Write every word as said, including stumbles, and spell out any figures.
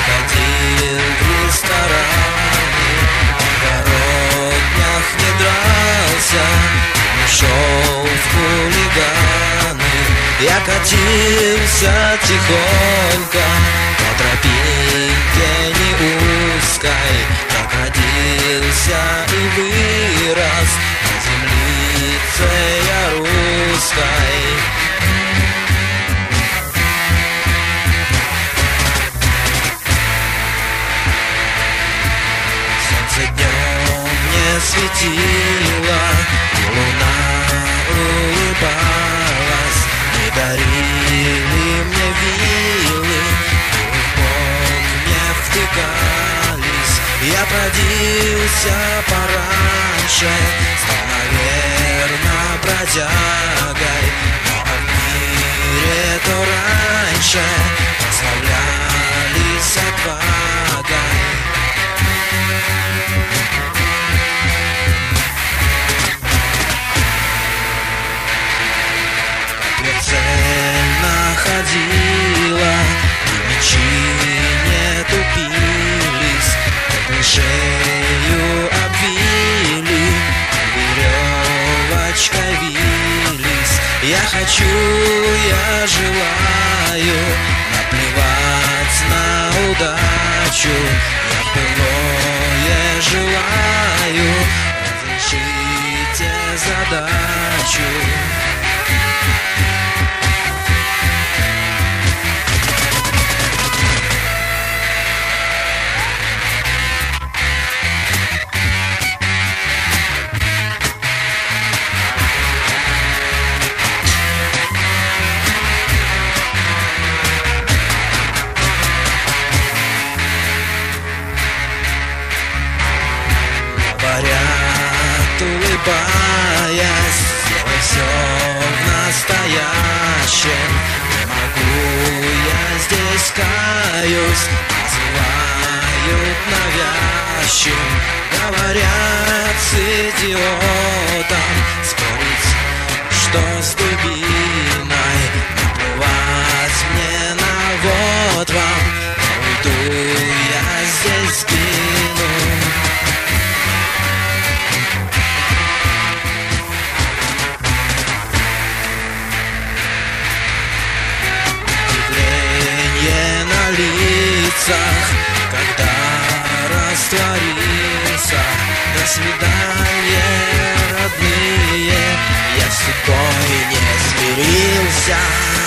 ходил в рестораны, в огороднях не дрался, не шел в хулиганы. Я катился тихонько по тропинке не узкой, как родился и вырос на землице я русской. Солнце днем не светило, и луна улыбалась, не дарили мне вилы, и в бок мне втыкались. Я родился пораньше, стал, наверно, бродягой, но в мире то раньше прославлялись отвагой. Прицельно ходила, и мечи не тупились, как мы шею обвили, веревочкой вились. Я хочу, я желаю наплевать на удачу, я в былое желаю, разрешите задачу. Говорят, улыбаясь, делай все в настоящем. Не могу, я здесь каюсь, называют навязчивым. Говорят, с идиотом спорить, что с дубиной. Наплевать мне на вот вам, но уйду я здесь сгину. Когда растворился, до свидания, родные, я с судьбой не смирился.